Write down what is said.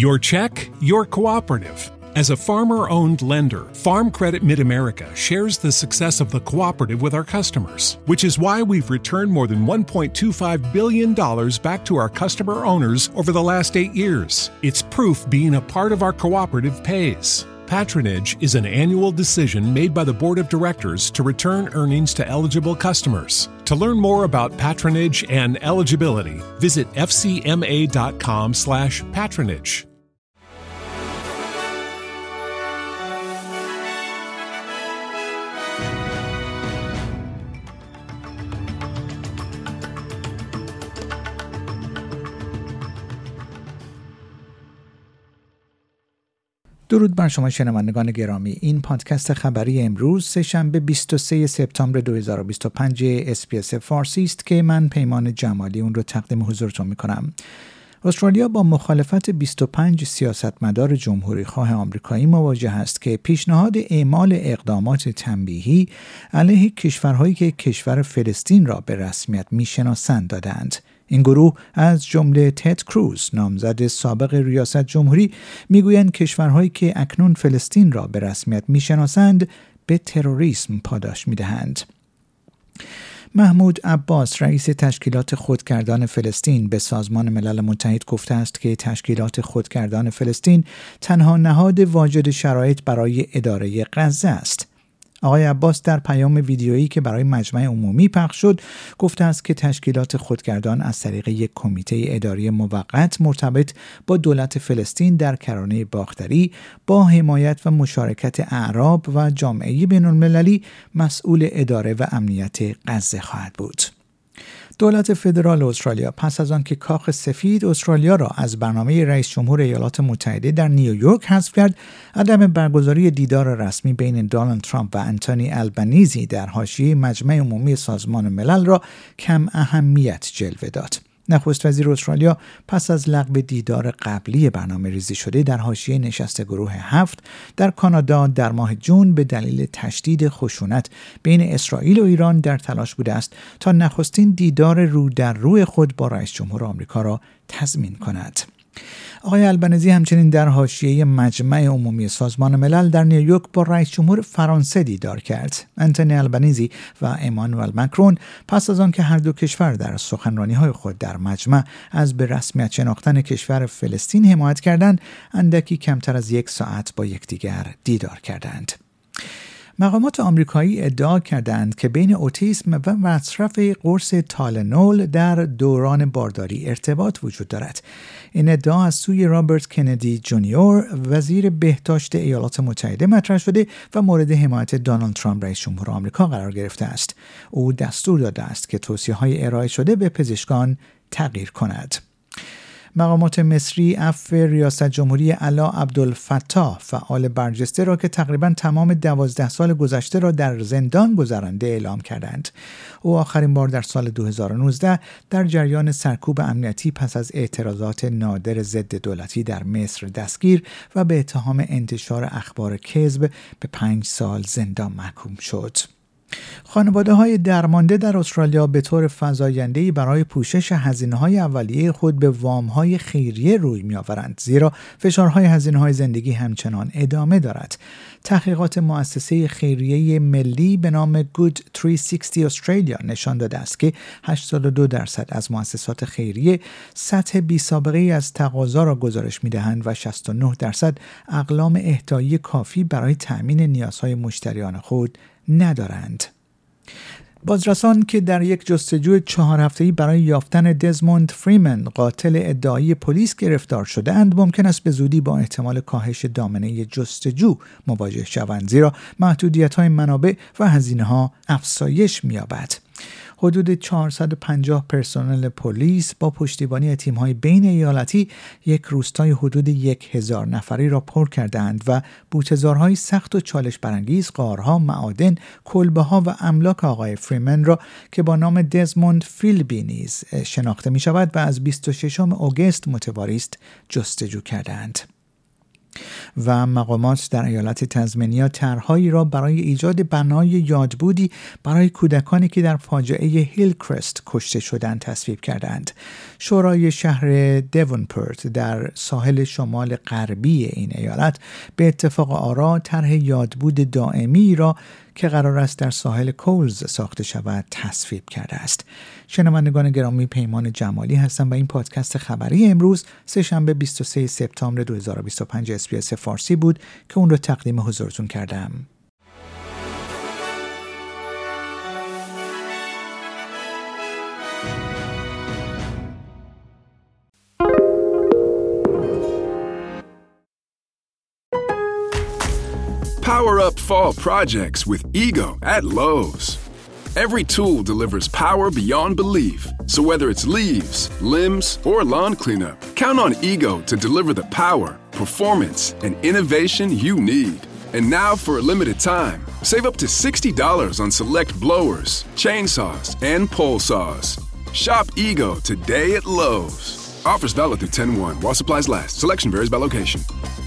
Your check, your cooperative. As a farmer-owned lender, Farm Credit Mid-America shares the success of the cooperative with our customers, which is why we've returned more than $1.25 billion back to our customer owners over the last 8 years. It's proof being a part of our cooperative pays. Patronage is an annual decision made by the Board of Directors to return earnings to eligible customers. To learn more about patronage and eligibility, visit fcma.com/patronage. درود بر شما شنوندگان گرامی. این پادکست خبری امروز سه‌شنبه 23 سپتامبر 2025 اس‌بی‌اس فارسی است که من پیمان جمالی اون رو تقدیم حضورتون می‌کنم. استرالیا با مخالفت 25 سیاستمدار جمهوری‌خواه آمریکایی مواجه است که پیشنهاد اعمال اقدامات تنبیهی علیه کشورهایی که کشور فلسطین را به رسمیت می‌شناسند دادند. این گروه از جمله تد کروز، نامزد سابق ریاست جمهوری، میگویند کشورهایی که اکنون فلسطین را به رسمیت میشناسند به تروریسم پاداش میدهند. محمود عباس، رئیس تشکیلات خودگردان فلسطین، به سازمان ملل متحد گفته است که تشکیلات خودگردان فلسطین تنها نهاد واجد شرایط برای اداره غزه است. آقای عباس در پیام ویدیویی که برای مجمع عمومی پخش شد گفته است که تشکیلات خودگردان از طریق یک کمیته اداری موقت مرتبط با دولت فلسطین در کرانه باختری با حمایت و مشارکت اعراب و جامعه بین‌المللی مسئول اداره و امنیت غزه خواهد بود. دولت فدرال استرالیا پس از آن که کاخ سفید استرالیا را از برنامه رئیس جمهور ایالات متحده در نیویورک حذف کرد، عدم برگزاری دیدار رسمی بین دونالد ترامپ و آنتونی آلبانیزی در حاشیه مجمع عمومی سازمان ملل را کم اهمیت جلوه داد. نخست وزیر استرالیا پس از لغو دیدار قبلی برنامه ریزی شده در حاشیه نشست گروه 7 در کانادا در ماه جون به دلیل تشدید خشونت بین اسرائیل و ایران در تلاش بوده است تا نخستین دیدار رو در روی خود با رئیس جمهور آمریکا را تضمین کند. آقای آلبانیزی همچنین در حاشیه مجمع عمومی سازمان ملل در نیویورک با رئیس جمهور فرانسه دیدار کرد. آنتونی آلبانیزی و امانوئل ماکرون پس از آن که هر دو کشور در سخنرانی‌های خود در مجمع از به رسمیت شناختن کشور فلسطین حمایت کردند، اندکی کمتر از 1 ساعت با یکدیگر دیدار کردند. مقامات آمریکایی ادعا کردند که بین اوتیسم و مصرف قرص تالنول در دوران بارداری ارتباط وجود دارد. این ادعا از سوی رابرت کندی جونیور، وزیر بهداشت ایالات متحده، مطرح شده و مورد حمایت دونالد ترامپ رئیس جمهور آمریکا قرار گرفته است. او دستور داده است که توصیه‌های ارائه شده به پزشکان تغییر کند. مقامات مصری عفو ریاست جمهوری علا عبدالفتاح، فعال برجسته را که تقریباً تمام 12 سال گذشته را در زندان گذرانده اعلام کردند. او آخرین بار در سال 2019 در جریان سرکوب امنیتی پس از اعتراضات نادر ضد دولتی در مصر دستگیر و به اتهام انتشار اخبار کذب به 5 سال زندان محکوم شد. خانواده‌های درمانده در استرالیا به طور فزاینده‌ای برای پوشش هزینه‌های اولیه خود به وام‌های خیریه روی می‌آورند، زیرا فشارهای هزینه‌های زندگی همچنان ادامه دارد. تحقیقات مؤسسه خیریه ملی به نام Good 360 استرالیا نشان داده است که 82% از مؤسسات خیریه سطح بی‌سابقه‌ای از تقاضا را گزارش می‌دهند و 69% اقلام اهدایی کافی برای تأمین نیازهای مشتریان خود ندارند. بازرسان که در یک جستجوی 4 هفته‌ای برای یافتن دزموند فریمن، قاتل ادعایی پلیس، گرفتار شده‌اند، ممکن است به زودی با احتمال کاهش دامنه جستجو مواجه شوند، زیرا محدودیت‌های منابع و هزینه‌ها افزایش می‌یابد. حدود 450 پرسنل پلیس با پشتیبانی تیم‌های بین ایالتی یک روستای حدود 1000 نفری را پر کردند و بوته‌زارهای سخت و چالش برانگیز غارها، معادن، کلبه‌ها و املاک آقای فریمن را که با نام دزموند فیلبی نیز شناخته می‌شود و از 26 آگوست متواری است جستجو کردند. و مقامات در ایالت تزمینیا طرحهایی را برای ایجاد بنای یادبودی برای کودکانی که در فاجعه هیلکرست کشته شدند تصویب کردند. شورای شهر دیونپورت در ساحل شمال غربی این ایالت به اتفاق آرا طرح یادبود دائمی را که قرار است در ساحل کولز ساخته شود تصویب کرده است. شنوندگان گرامی، پیمان جمالی هستم و این پادکست خبری امروز سه‌شنبه 23 سپتامبر 2025 اس‌بی‌اس فارسی بود که اون رو تقدیم حضورتون کردم. Power up fall projects with Ego at Lowe's. Every tool delivers power beyond belief. So whether it's leaves, limbs, or lawn cleanup, count on Ego to deliver the power, performance, and innovation you need. And now for a limited time, save up to $60 on select blowers, chainsaws, and pole saws. Shop Ego today at Lowe's. Offers valid through 10/1 while supplies last. Selection varies by location.